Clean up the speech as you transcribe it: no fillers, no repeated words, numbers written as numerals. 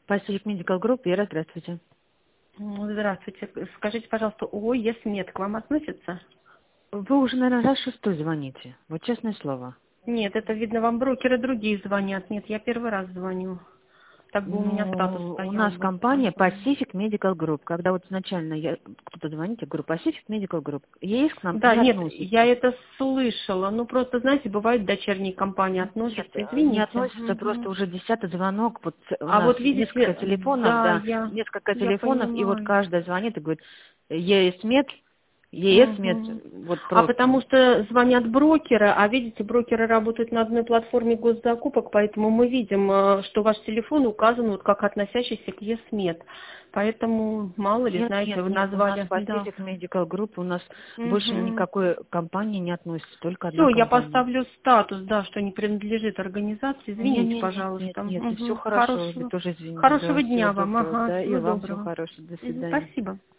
Pacific Medical Group, Вера, здравствуйте. Здравствуйте. Скажите, пожалуйста, ОЕС-мед к вам относится? Вы уже, наверное, раз шестой звоните. Вот честное слово. Нет, это видно, вам брокеры другие звонят. Нет, я первый раз звоню. Так бы у меня статус Ну, у стоял нас бы. компания Pacific Medical Group. Когда вот изначально кто-то звонит, я говорю, Pacific Medical Group. ЕС к нам Да, не нет, я относится. это слышала. Ну, просто, знаете, бывают дочерние компании Нет, относятся. не Извините. относится, просто уже 10-й звонок. Вот у А нас вот несколько видите, телефонов, да, да, несколько я телефонов, и вот понимаю. каждая звонит и говорит, ЕС-мед, Мгм. вот А просто. потому что звонят брокеры, а видите, брокеры работают на одной платформе госзакупок, поэтому мы видим, что ваш телефон указан вот как относящийся к ЕСМЕД. Поэтому, мало ли, Нет, знаете, нет, вы нет, у нас назвали, да. Pacific Medical Group, у нас больше Угу. никакой компании не относится, только одна Все, я компания. поставлю статус, да, что не принадлежит организации. Нет, Извините, нет, нет, нет, пожалуйста. нет, все Мгм. хорошо, вы тоже извините, да, Хорошего всего дня вам, доброго, ага, да, и всего вам всего доброго. хорошего, до Мгм. свидания. Спасибо.